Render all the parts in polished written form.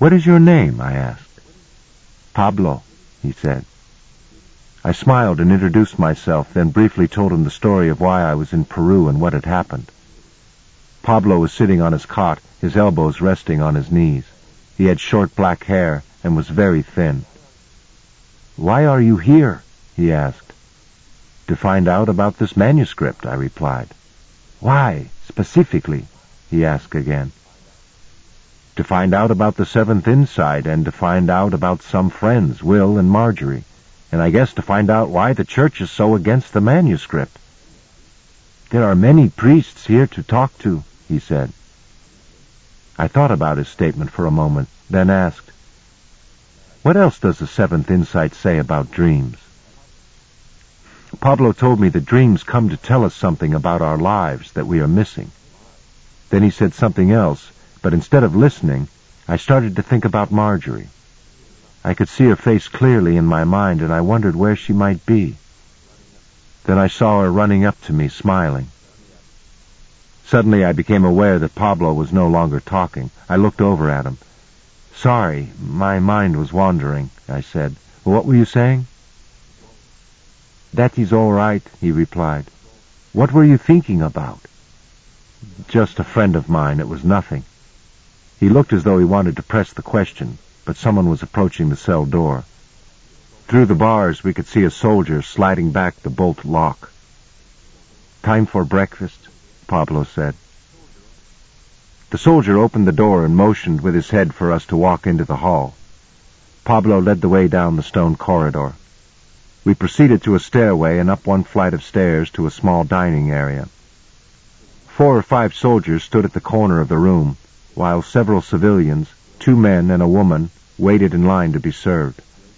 "What is your name?" I asked. "Pablo," he said. I smiled and introduced myself, then briefly told him the story of why I was in Peru and what had happened. Pablo was sitting on his cot, his elbows resting on his knees. He had short black hair and was very thin. "Why are you here?" he asked. "To find out about this manuscript," I replied. "Why, specifically?" he asked again. "To find out about the Seventh Insight and to find out about some friends, Will and Marjorie, and I guess to find out why the church is so against the manuscript." "There are many priests here to talk to," he said. I thought about his statement for a moment, then asked, "What else does the Seventh Insight say about dreams?" Pablo told me that dreams come to tell us something about our lives that we are missing. Then he said something else, but instead of listening, I started to think about Marjorie. I could see her face clearly in my mind, and I wondered where she might be. Then I saw her running up to me, smiling. Suddenly I became aware that Pablo was no longer talking. I looked over at him. "Sorry, my mind was wandering," I said. "What were you saying?" "That is all right," he replied. "What were you thinking about?" "Just a friend of mine. It was nothing." He looked as though he wanted to press the question, but someone was approaching the cell door. Through the bars we could see a soldier sliding back the bolt lock. "Time for breakfast," Pablo said. The soldier opened the door and motioned with his head for us to walk into the hall. Pablo led the way down the stone corridor. We proceeded to a stairway and up one flight of stairs to a small dining area. 4 or 5 soldiers stood at the corner of the room, while several civilians, 2 men and a woman, waited in line to be served.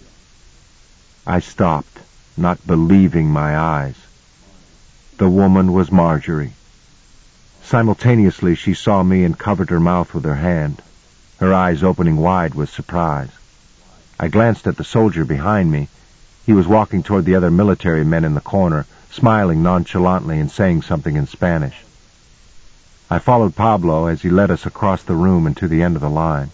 I stopped, not believing my eyes. The woman was Marjorie. Simultaneously she saw me and covered her mouth with her hand, her eyes opening wide with surprise. I glanced at the soldier behind me. He was walking toward the other military men in the corner, smiling nonchalantly and saying something in Spanish. I followed Pablo as he led us across the room and to the end of the line.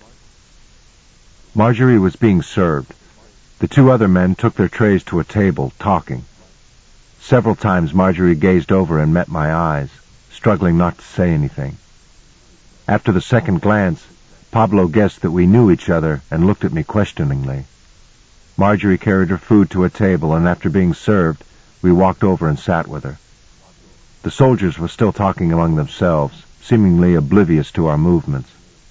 Marjorie was being served. The 2 other men took their trays to a table, talking. Several times Marjorie gazed over and met my eyes, struggling not to say anything. After the second glance, Pablo guessed that we knew each other and looked at me questioningly. Marjorie carried her food to a table, and after being served, we walked over and sat with her. The soldiers were still talking among themselves, seemingly oblivious to our movements.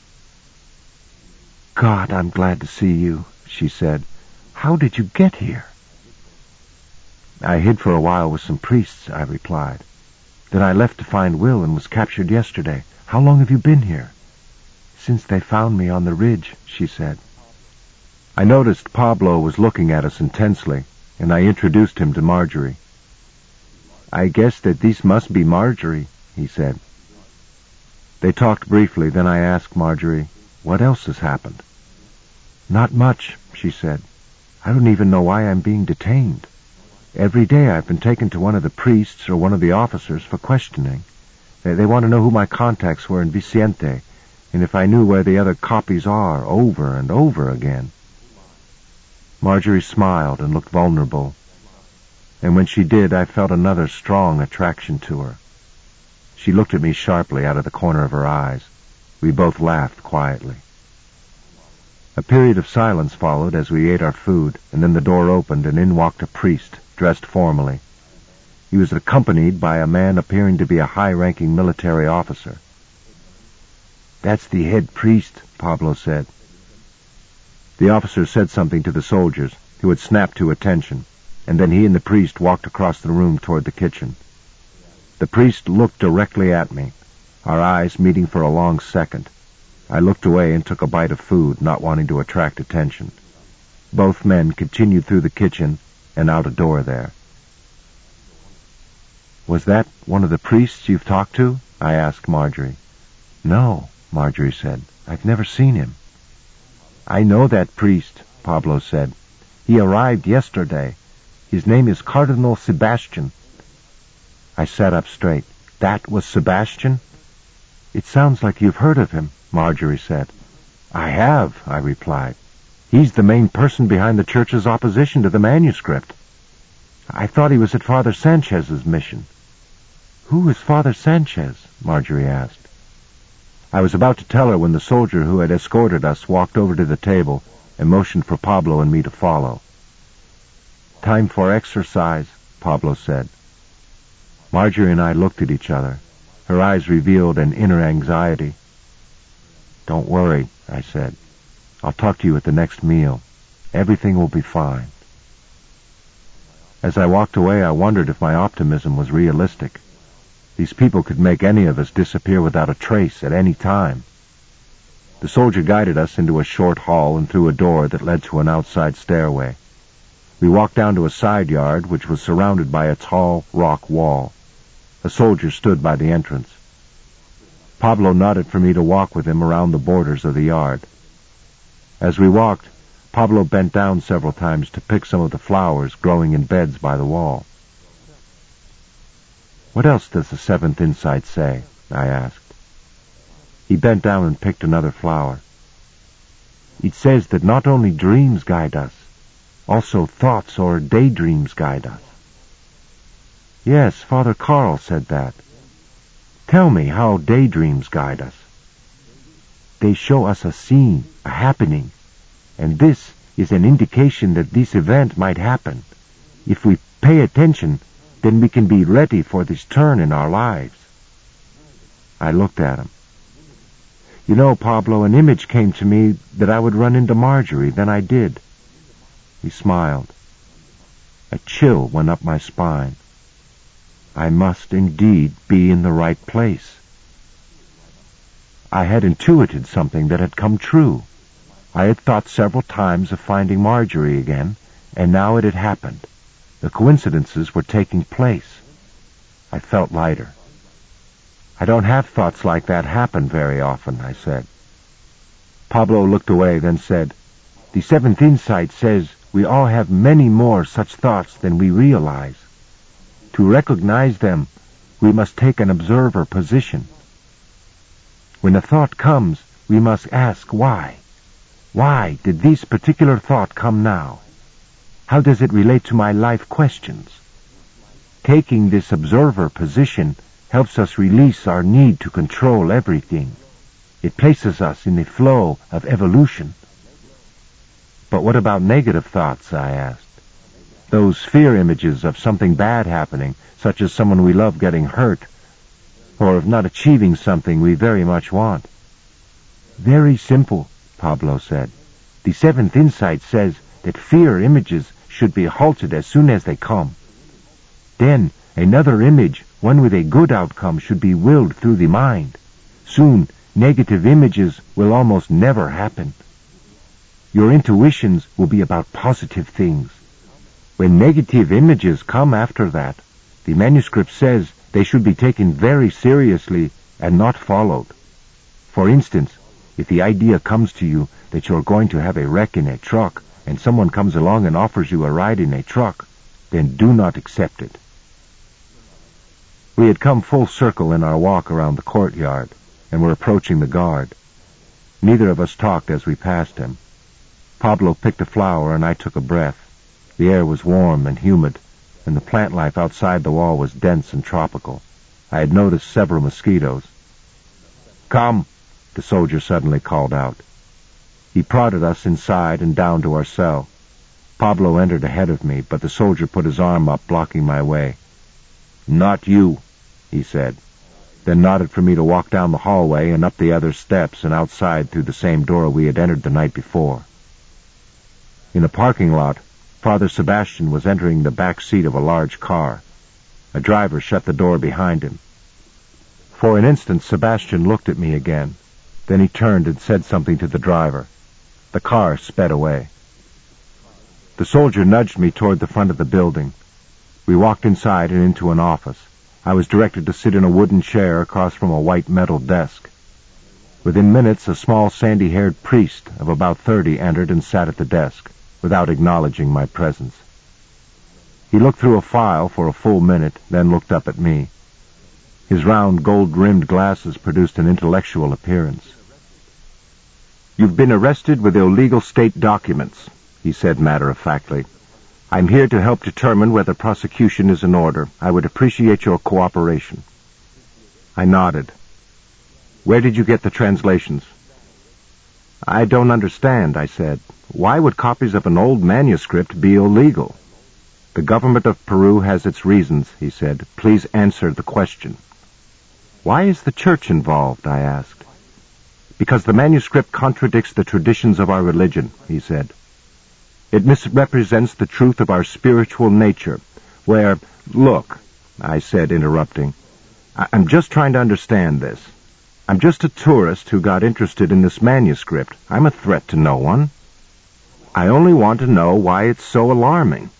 "God, I'm glad to see you," she said. "How did you get here?" "I hid for a while with some priests," I replied. "Then I left to find Will and was captured yesterday. How long have you been here?" "Since they found me on the ridge," she said. I noticed Pablo was looking at us intensely, and I introduced him to Marjorie. "I guess that this must be Marjorie," he said. They talked briefly, then I asked Marjorie, "What else has happened?" "Not much," she said. "I don't even know why I'm being detained. Every day I've been taken to one of the priests or one of the officers for questioning. They want to know who my contacts were in Vicente, and if I knew where the other copies are, over and over again." Marjorie smiled and looked vulnerable, and when she did, I felt another strong attraction to her. She looked at me sharply out of the corner of her eyes. We both laughed quietly. A period of silence followed as we ate our food, and then the door opened and in walked a priest, dressed formally. He was accompanied by a man appearing to be a high-ranking military officer. "That's the head priest," Pablo said. The officer said something to the soldiers, who had snapped to attention, and then he and the priest walked across the room toward the kitchen. The priest looked directly at me, our eyes meeting for a long second. I looked away and took a bite of food, not wanting to attract attention. Both men continued through the kitchen and out a door there. "Was that one of the priests you've talked to?" I asked Marjorie. "No," Marjorie said. "I've never seen him." "I know that priest," Pablo said. "He arrived yesterday. His name is Cardinal Sebastian." I sat up straight. "That was Sebastian?" "It sounds like you've heard of him," Marjorie said. I have, I replied. He's the main person behind the church's opposition to the manuscript. I thought he was at Father Sanchez's mission. Who is Father Sanchez? Marjorie asked. I was about to tell her when the soldier who had escorted us walked over to the table and motioned for Pablo and me to follow. Time for exercise, Pablo said. Marjorie and I looked at each other. Her eyes revealed an inner anxiety. Don't worry, I said. I'll talk to you at the next meal. Everything will be fine. As I walked away, I wondered if my optimism was realistic. These people could make any of us disappear without a trace at any time. The soldier guided us into a short hall and through a door that led to an outside stairway. We walked down to a side yard, which was surrounded by a tall rock wall. A soldier stood by the entrance. Pablo nodded for me to walk with him around the borders of the yard. As we walked, Pablo bent down several times to pick some of the flowers growing in beds by the wall. What else does the Seventh Insight say? I asked. He bent down and picked another flower. It says that not only dreams guide us, also thoughts or daydreams guide us. Yes, Father Carl said that. Tell me how daydreams guide us. They show us a scene, a happening, and this is an indication that this event might happen. If we pay attention, then we can be ready for this turn in our lives. I looked at him. You know, Pablo, an image came to me that I would run into Marjorie. Then I did. He smiled. A chill went up my spine. I must indeed be in the right place. I had intuited something that had come true. I had thought several times of finding Marjorie again, and now it had happened. The coincidences were taking place. I felt lighter. I don't have thoughts like that happen very often, I said. Pablo looked away, then said, The Seventh Insight says we all have many more such thoughts than we realize. To recognize them, we must take an observer position. When a thought comes, we must ask why. Why did this particular thought come now? How does it relate to my life questions? Taking this observer position helps us release our need to control everything. It places us in the flow of evolution. But what about negative thoughts, I asked? Those fear images of something bad happening, such as someone we love getting hurt, or of not achieving something we very much want. Very simple, Pablo said. The Seventh Insight says that fear images should be halted as soon as they come. Then another image, one with a good outcome, should be willed through the mind. Soon, negative images will almost never happen. Your intuitions will be about positive things. When negative images come after that, the manuscript says they should be taken very seriously and not followed. For instance, if the idea comes to you that you're going to have a wreck in a truck, and someone comes along and offers you a ride in a truck, then do not accept it. We had come full circle in our walk around the courtyard, and were approaching the guard. Neither of us talked as we passed him. Pablo picked a flower, and I took a breath. The air was warm and humid, and the plant life outside the wall was dense and tropical. I had noticed several mosquitoes. Come, the soldier suddenly called out. He prodded us inside and down to our cell. Pablo entered ahead of me, but the soldier put his arm up, blocking my way. Not you, he said, then nodded for me to walk down the hallway and up the other steps and outside through the same door we had entered the night before. In the parking lot, Father Sebastian was entering the back seat of a large car. A driver shut the door behind him. For an instant, Sebastian looked at me again. Then he turned and said something to the driver. The car sped away. The soldier nudged me toward the front of the building. We walked inside and into an office. I was directed to sit in a wooden chair across from a white metal desk. Within minutes, a small sandy-haired priest of about 30 entered and sat at the desk, without acknowledging my presence. He looked through a file for a full minute, then looked up at me. His round, gold-rimmed glasses produced an intellectual appearance. "You've been arrested with illegal state documents," he said matter-of-factly. "I'm here to help determine whether prosecution is in order. I would appreciate your cooperation." I nodded. "Where did you get the translations?" "I don't understand," I said. "Why would copies of an old manuscript be illegal?" "The government of Peru has its reasons," he said. "Please answer the question." "Why is the church involved?" I asked. "Because the manuscript contradicts the traditions of our religion," he said. "It misrepresents the truth of our spiritual nature, where—" "Look," I said, interrupting, "I'm just trying to understand this. I'm just a tourist who got interested in this manuscript. I'm a threat to no one. I only want to know why it's so alarming."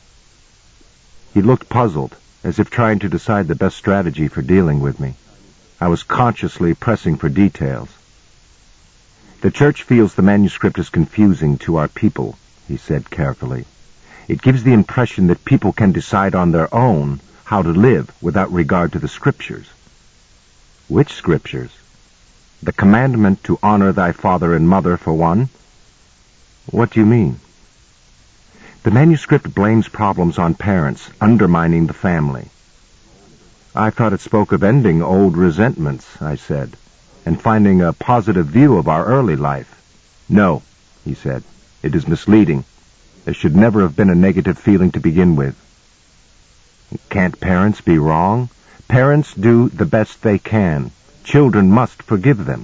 He looked puzzled, as if trying to decide the best strategy for dealing with me. I was consciously pressing for details. "The church feels the manuscript is confusing to our people," he said carefully. "It gives the impression that people can decide on their own how to live without regard to the scriptures." "Which scriptures?" "The commandment to honor thy father and mother, for one." "What do you mean?" "The manuscript blames problems on parents, undermining the family." "I thought it spoke of ending old resentments," I said, "and finding a positive view of our early life." "No," he said. "It is misleading. There should never have been a negative feeling to begin with." "Can't parents be wrong?" "Parents do the best they can. Children must forgive them."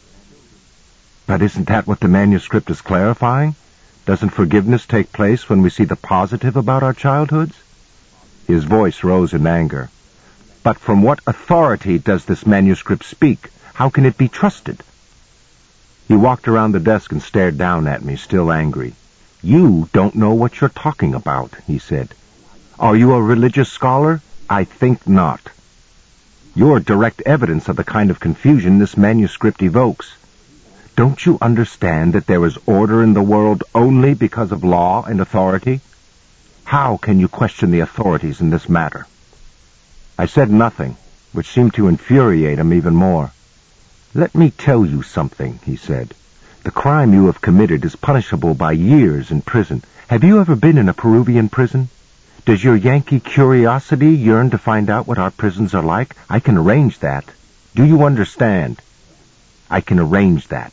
"But isn't that what the manuscript is clarifying? Doesn't forgiveness take place when we see the positive about our childhoods?" His voice rose in anger. "But from what authority does this manuscript speak? How can it be trusted?" He walked around the desk and stared down at me, still angry. "You don't know what you're talking about," he said. "Are you a religious scholar? I think not. You're direct evidence of the kind of confusion this manuscript evokes. Don't you understand that there is order in the world only because of law and authority? How can you question the authorities in this matter?" I said nothing, which seemed to infuriate him even more. "Let me tell you something," he said. "The crime you have committed is punishable by years in prison. Have you ever been in a Peruvian prison? Does your Yankee curiosity yearn to find out what our prisons are like? I can arrange that. Do you understand? I can arrange that."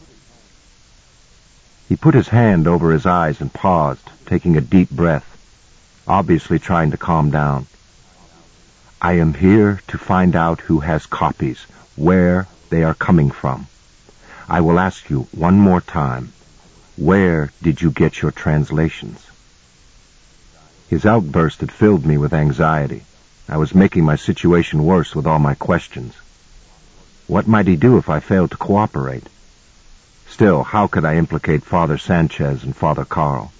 He put his hand over his eyes and paused, taking a deep breath, obviously trying to calm down. "I am here to find out who has copies, where they are coming from. I will ask you one more time. Where did you get your translations?" His outburst had filled me with anxiety. I was making my situation worse with all my questions. What might he do if I failed to cooperate? Still, how could I implicate Father Sanchez and Father Carl?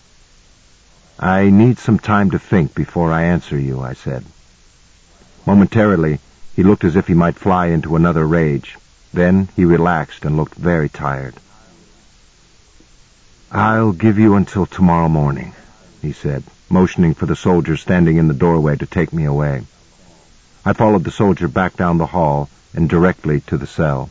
"I need some time to think before I answer you," I said. Momentarily, he looked as if he might fly into another rage. Then he relaxed and looked very tired. "I'll give you until tomorrow morning," he said, motioning for the soldier standing in the doorway to take me away. I followed the soldier back down the hall and directly to the cell.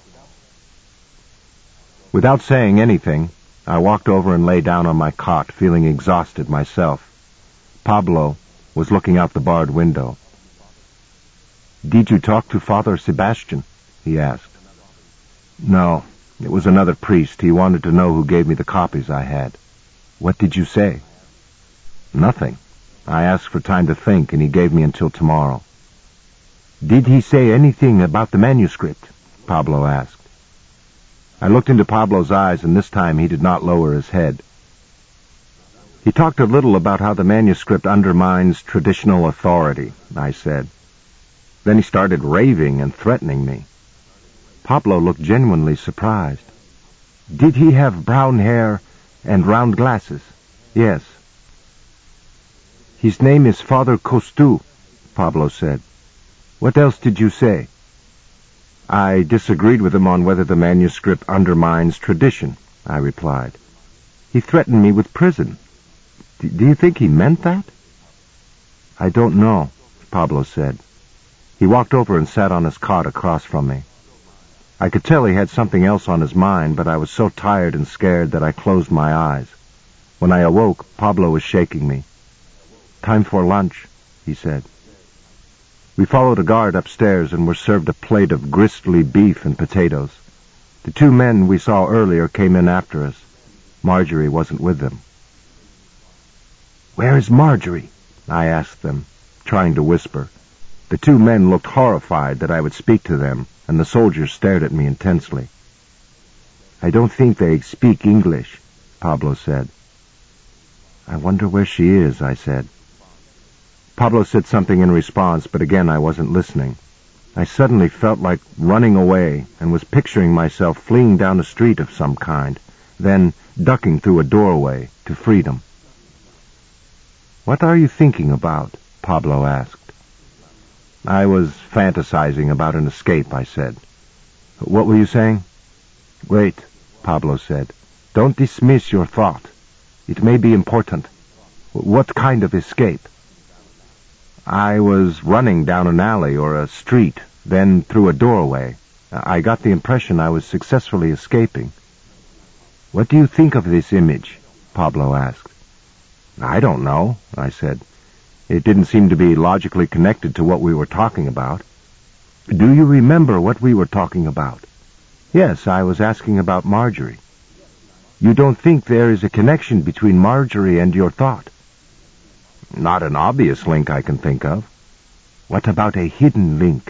Without saying anything, I walked over and lay down on my cot, feeling exhausted myself. Pablo was looking out the barred window. "Did you talk to Father Sebastian?" he asked. "No, it was another priest. He wanted to know who gave me the copies I had." "What did you say?" "Nothing. I asked for time to think, and he gave me until tomorrow." "Did he say anything about the manuscript?" Pablo asked. I looked into Pablo's eyes, and this time he did not lower his head. "He talked a little about how the manuscript undermines traditional authority," I said. Then he started raving and threatening me. Pablo looked genuinely surprised. "Did he have brown hair and round glasses?" "Yes." "His name is Father Costu," Pablo said. "What else did you say?" "I disagreed with him on whether the manuscript undermines tradition," I replied. "He threatened me with prison. Do you think he meant that?" "I don't know," Pablo said. He walked over and sat on his cot across from me. I could tell he had something else on his mind, but I was so tired and scared that I closed my eyes. When I awoke, Pablo was shaking me. "Time for lunch," he said. We followed a guard upstairs and were served a plate of gristly beef and potatoes. The two men we saw earlier came in after us. Marjorie wasn't with them. "Where is Marjorie?" I asked them, trying to whisper. The two men looked horrified that I would speak to them, and the soldiers stared at me intensely. "I don't think they speak English," Pablo said. "I wonder where she is," I said. Pablo said something in response, but again I wasn't listening. I suddenly felt like running away and was picturing myself fleeing down a street of some kind, then ducking through a doorway to freedom. "What are you thinking about?" Pablo asked. "I was fantasizing about an escape," I said. "What were you saying?" "Wait," Pablo said. "Don't dismiss your thought. It may be important. What kind of escape?" "I was running down an alley or a street, then through a doorway. I got the impression I was successfully escaping." "What do you think of this image?" Pablo asked. "I don't know," I said. It didn't seem to be logically connected to what we were talking about. "Do you remember what we were talking about?" "Yes, I was asking about Marjorie." "You don't think there is a connection between Marjorie and your thought?" "Not an obvious link I can think of." "What about a hidden link?"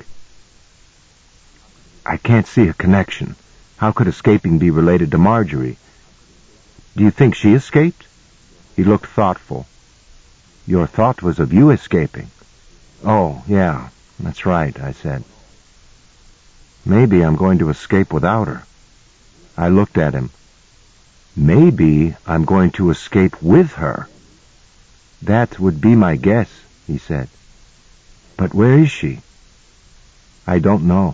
"I can't see a connection. How could escaping be related to Marjorie?" "Do you think she escaped?" He looked thoughtful. "Your thought was of you escaping." "Oh, yeah, that's right," I said. "Maybe I'm going to escape without her." I looked at him. "Maybe I'm going to escape with her." "That would be my guess," he said. "But where is she?" "I don't know."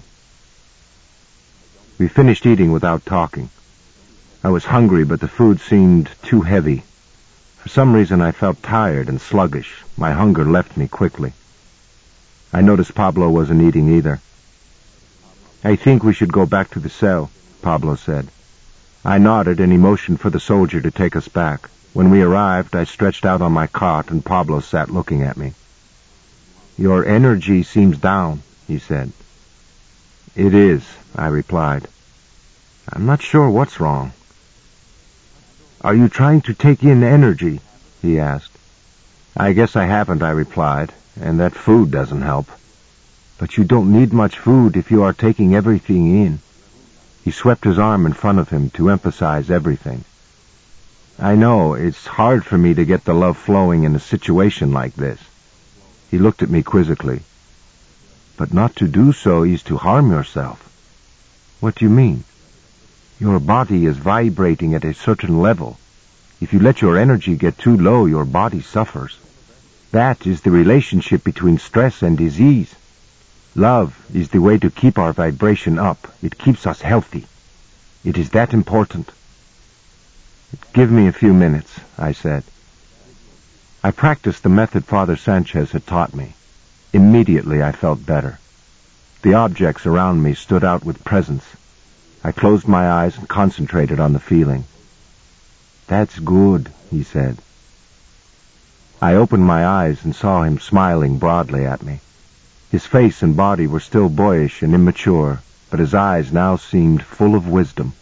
We finished eating without talking. I was hungry, but the food seemed too heavy. For some reason I felt tired and sluggish. My hunger left me quickly. I noticed Pablo wasn't eating either. "I think we should go back to the cell," Pablo said. I nodded and he motioned for the soldier to take us back. When we arrived, I stretched out on my cot and Pablo sat looking at me. "Your energy seems down," he said. "It is," I replied. "I'm not sure what's wrong." "Are you trying to take in energy?" he asked. "I guess I haven't," I replied, "and that food doesn't help." "But you don't need much food if you are taking everything in." He swept his arm in front of him to emphasize everything. "I know, it's hard for me to get the love flowing in a situation like this." He looked at me quizzically. "But not to do so is to harm yourself." "What do you mean?" "Your body is vibrating at a certain level. If you let your energy get too low, your body suffers. That is the relationship between stress and disease. Love is the way to keep our vibration up. It keeps us healthy. It is that important." "Give me a few minutes," I said. I practiced the method Father Sanchez had taught me. Immediately I felt better. The objects around me stood out with presence. I closed my eyes and concentrated on the feeling. "That's good," he said. I opened my eyes and saw him smiling broadly at me. His face and body were still boyish and immature, but his eyes now seemed full of wisdom.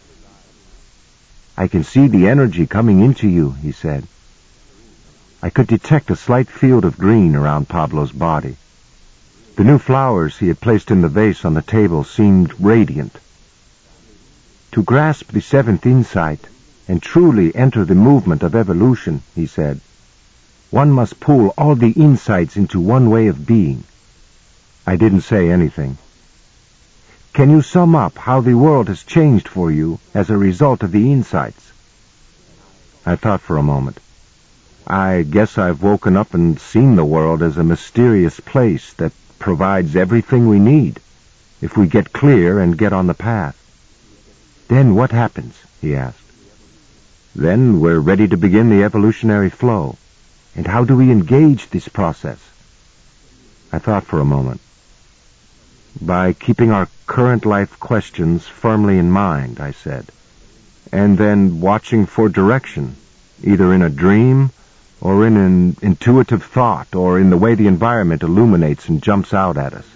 "I can see the energy coming into you," he said. I could detect a slight field of green around Pablo's body. The new flowers he had placed in the vase on the table seemed radiant. "To grasp the seventh insight and truly enter the movement of evolution," he said, "one must pool all the insights into one way of being." I didn't say anything. "Can you sum up how the world has changed for you as a result of the insights?" I thought for a moment. "I guess I've woken up and seen the world as a mysterious place that provides everything we need, if we get clear and get on the path." "Then what happens?" he asked. "Then we're ready to begin the evolutionary flow." "And how do we engage this process?" I thought for a moment. By keeping our current life questions firmly in mind, I said, and then watching for direction, either in a dream or in an intuitive thought or in the way the environment illuminates and jumps out at us.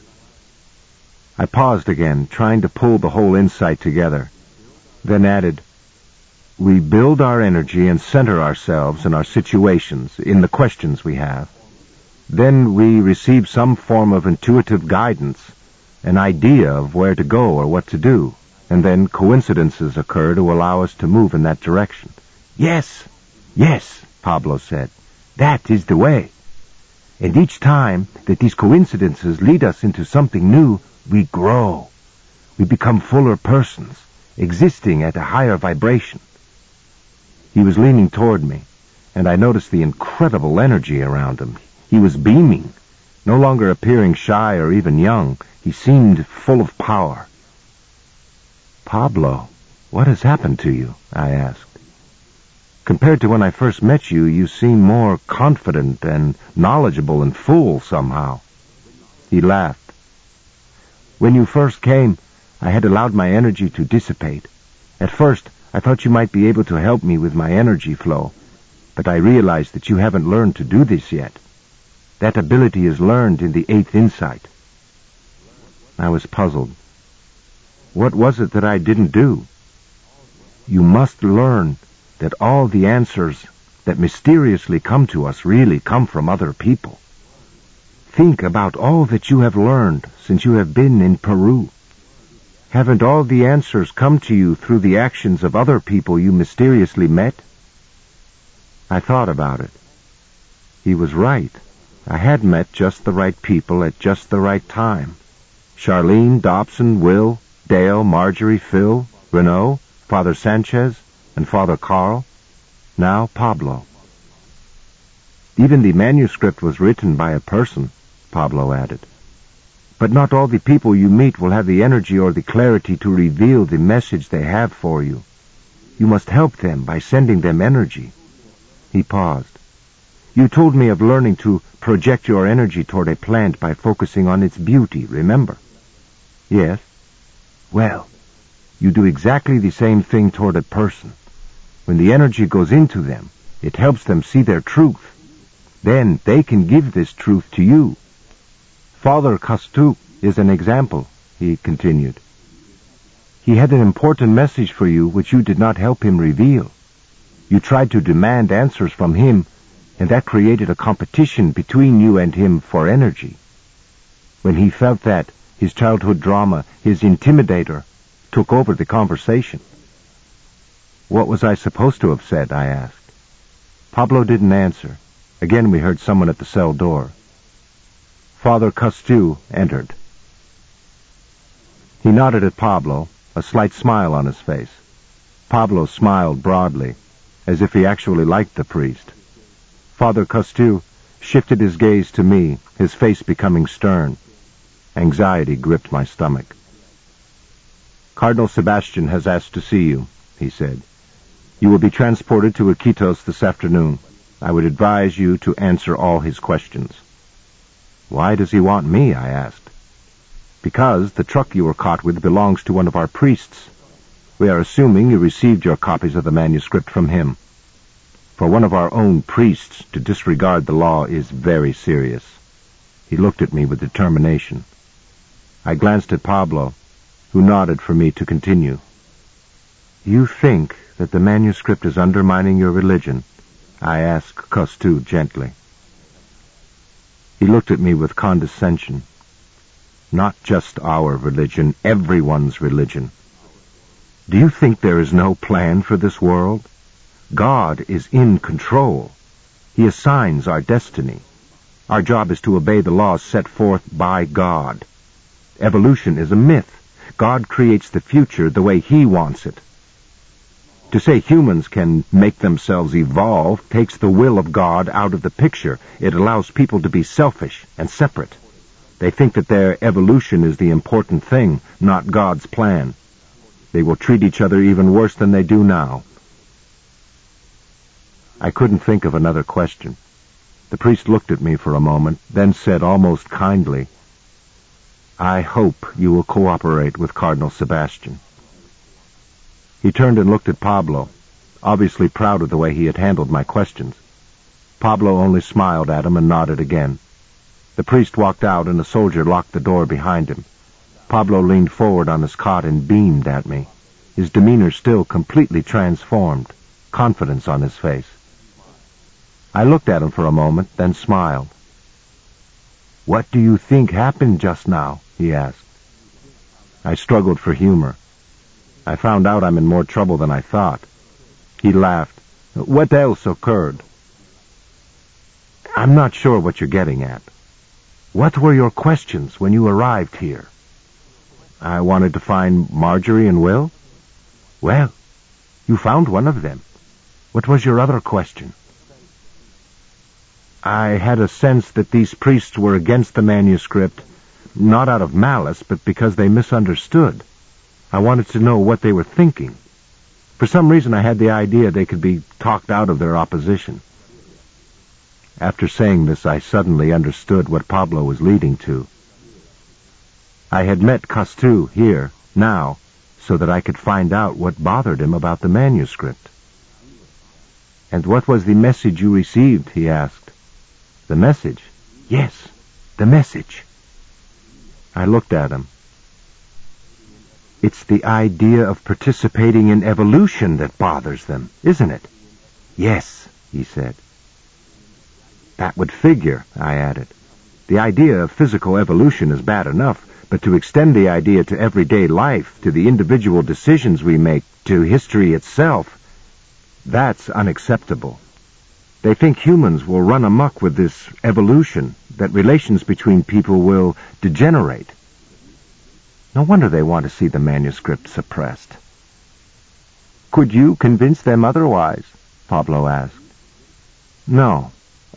I paused again, trying to pull the whole insight together, then added, we build our energy and center ourselves in our situations, in the questions we have. Then we receive some form of intuitive guidance, an idea of where to go or what to do, and then coincidences occur to allow us to move in that direction. Yes, Pablo said. That is the way. And each time that these coincidences lead us into something new, we grow. We become fuller persons, existing at a higher vibration. He was leaning toward me, and I noticed the incredible energy around him. He was beaming, no longer appearing shy or even young. He seemed full of power. Pablo, what has happened to you? I asked. Compared to when I first met you, you seem more confident and knowledgeable and full somehow. He laughed. When you first came, I had allowed my energy to dissipate. At first, I thought you might be able to help me with my energy flow, but I realized that you haven't learned to do this yet. That ability is learned in the 8th insight. I was puzzled. What was it that I didn't do? You must learn that all the answers that mysteriously come to us really come from other people. Think about all that you have learned since you have been in Peru. Haven't all the answers come to you through the actions of other people you mysteriously met? I thought about it. He was right. I had met just the right people at just the right time. Charlene, Dobson, Will, Dale, Marjorie, Phil, Renaud, Father Sanchez, and Father Carl. Now Pablo. Even the manuscript was written by a person, Pablo added. But not all the people you meet will have the energy or the clarity to reveal the message they have for you. You must help them by sending them energy. He paused. You told me of learning to project your energy toward a plant by focusing on its beauty, remember? Yes. Well, you do exactly the same thing toward a person. When the energy goes into them, it helps them see their truth. Then they can give this truth to you. Father Castu is an example, he continued. He had an important message for you which you did not help him reveal. You tried to demand answers from him, and that created a competition between you and him for energy. When he felt that, his childhood drama, his intimidator, took over the conversation. What was I supposed to have said? I asked. Pablo didn't answer. Again we heard someone at the cell door. Father Castu entered. He nodded at Pablo, a slight smile on his face. Pablo smiled broadly, as if he actually liked the priest. Father Castu shifted his gaze to me, his face becoming stern. Anxiety gripped my stomach. Cardinal Sebastian has asked to see you, he said. You will be transported to Iquitos this afternoon. I would advise you to answer all his questions. Why does he want me? I asked. Because the truck you were caught with belongs to one of our priests. We are assuming you received your copies of the manuscript from him. For one of our own priests to disregard the law is very serious. He looked at me with determination. I glanced at Pablo, who nodded for me to continue. You think that the manuscript is undermining your religion? I asked Castu gently. He looked at me with condescension. Not just our religion, everyone's religion. Do you think there is no plan for this world? God is in control. He assigns our destiny. Our job is to obey the laws set forth by God. Evolution is a myth. God creates the future the way He wants it. To say humans can make themselves evolve takes the will of God out of the picture. It allows people to be selfish and separate. They think that their evolution is the important thing, not God's plan. They will treat each other even worse than they do now. I couldn't think of another question. The priest looked at me for a moment, then said almost kindly, I hope you will cooperate with Cardinal Sebastian." He turned and looked at Pablo, obviously proud of the way he had handled my questions. Pablo only smiled at him and nodded again. The priest walked out and a soldier locked the door behind him. Pablo leaned forward on his cot and beamed at me, his demeanor still completely transformed, confidence on his face. I looked at him for a moment, then smiled. "What do you think happened just now?" he asked. I struggled for humor. I found out I'm in more trouble than I thought. He laughed. "What else occurred?" "I'm not sure what you're getting at. What were your questions when you arrived here?" "I wanted to find Marjorie and Will." "Well, you found one of them. What was your other question?" "I had a sense that these priests were against the manuscript, not out of malice, but because they misunderstood. I wanted to know what they were thinking. For some reason I had the idea they could be talked out of their opposition." After saying this, I suddenly understood what Pablo was leading to. I had met Costu here, now, so that I could find out what bothered him about the manuscript. "And what was the message you received?" he asked. "The message?" "Yes, the message." I looked at him. "It's the idea of participating in evolution that bothers them, isn't it?" "Yes," he said. "That would figure," I added. "The idea of physical evolution is bad enough, but to extend the idea to everyday life, to the individual decisions we make, to history itself, that's unacceptable. They think humans will run amok with this evolution, that relations between people will degenerate. No wonder they want to see the manuscript suppressed." "Could you convince them otherwise?" Pablo asked. "No.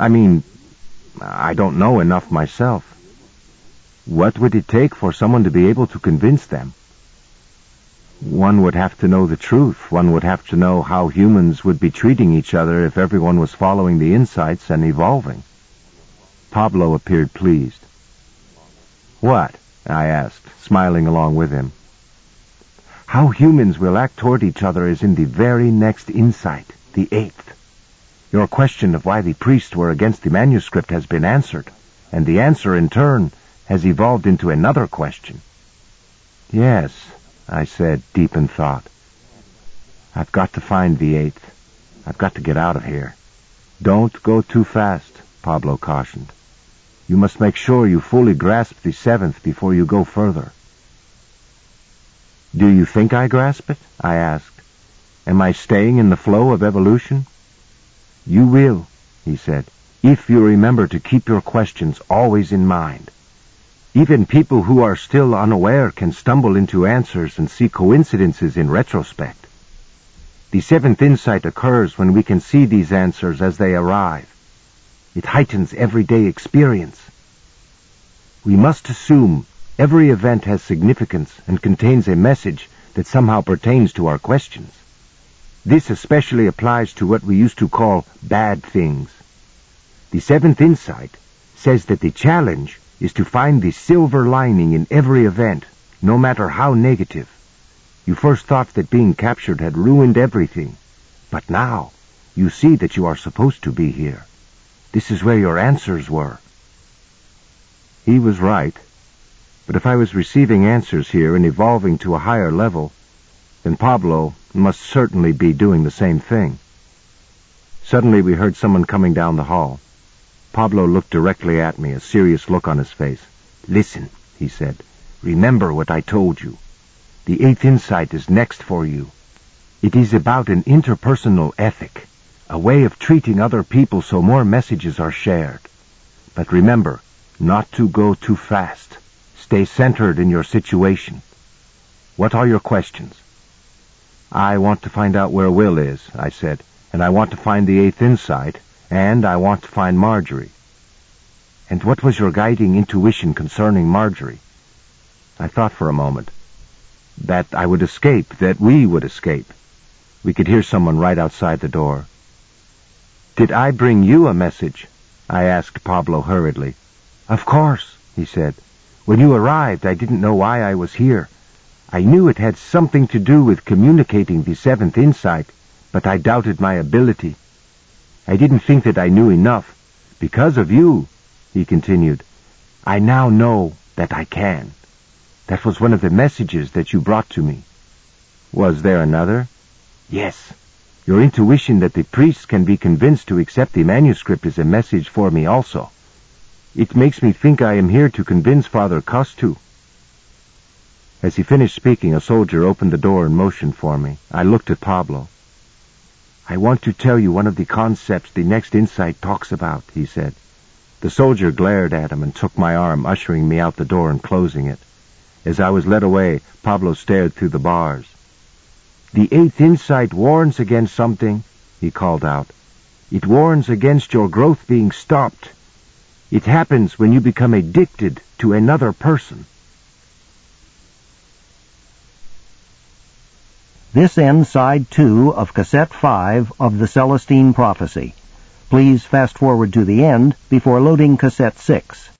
I don't know enough myself." "What would it take for someone to be able to convince them?" "One would have to know the truth. One would have to know how humans would be treating each other if everyone was following the insights and evolving." Pablo appeared pleased. "What?" I asked, smiling along with him. "How humans will act toward each other is in the very next insight, the 8th. Your question of why the priests were against the manuscript has been answered, and the answer, in turn, has evolved into another question." "Yes," I said, deep in thought. "I've got to find the 8th. I've got to get out of here." "Don't go too fast," Pablo cautioned. "You must make sure you fully grasp the 7th before you go further." "Do you think I grasp it?" I asked. "Am I staying in the flow of evolution?" "You will," he said, "if you remember to keep your questions always in mind. Even people who are still unaware can stumble into answers and see coincidences in retrospect. The 7th insight occurs when we can see these answers as they arrive. It heightens everyday experience. We must assume every event has significance and contains a message that somehow pertains to our questions. This especially applies to what we used to call bad things. The 7th insight says that the challenge is to find the silver lining in every event, no matter how negative. You first thought that being captured had ruined everything, but now you see that you are supposed to be here. This is where your answers were." He was right, but if I was receiving answers here and evolving to a higher level, then Pablo must certainly be doing the same thing. Suddenly we heard someone coming down the hall. Pablo looked directly at me, a serious look on his face. "Listen," he said. "Remember what I told you. The 8th insight is next for you. It is about an interpersonal ethic, a way of treating other people so more messages are shared. But remember, not to go too fast. Stay centered in your situation. What are your questions?" "I want to find out where Will is," I said, "and I want to find the 8th insight, and I want to find Marjorie." "And what was your guiding intuition concerning Marjorie?" I thought for a moment. "That I would escape, that we would escape." We could hear someone right outside the door. "Did I bring you a message?" I asked Pablo hurriedly. "Of course," he said. When you arrived, I didn't know why I was here. I knew it had something to do with communicating the seventh insight, but I doubted my ability. I didn't think that I knew enough. Because of you, he continued, I now know that I can. That was one of the messages that you brought to me. Was there another? Yes. Your intuition that the priests can be convinced to accept the manuscript is a message for me also. It makes me think I am here to convince Father Costu. As he finished speaking, a soldier opened the door and motioned for me. I looked at Pablo. I want to tell you one of the concepts the next insight talks about, he said. The soldier glared at him and took my arm, ushering me out the door and closing it. As I was led away, Pablo stared through the bars. The eighth insight warns against something, he called out. It warns against your growth being stopped. It happens when you become addicted to another person. This ends Side 2 of Cassette 5 of the Celestine Prophecy. Please fast forward to the end before loading Cassette 6.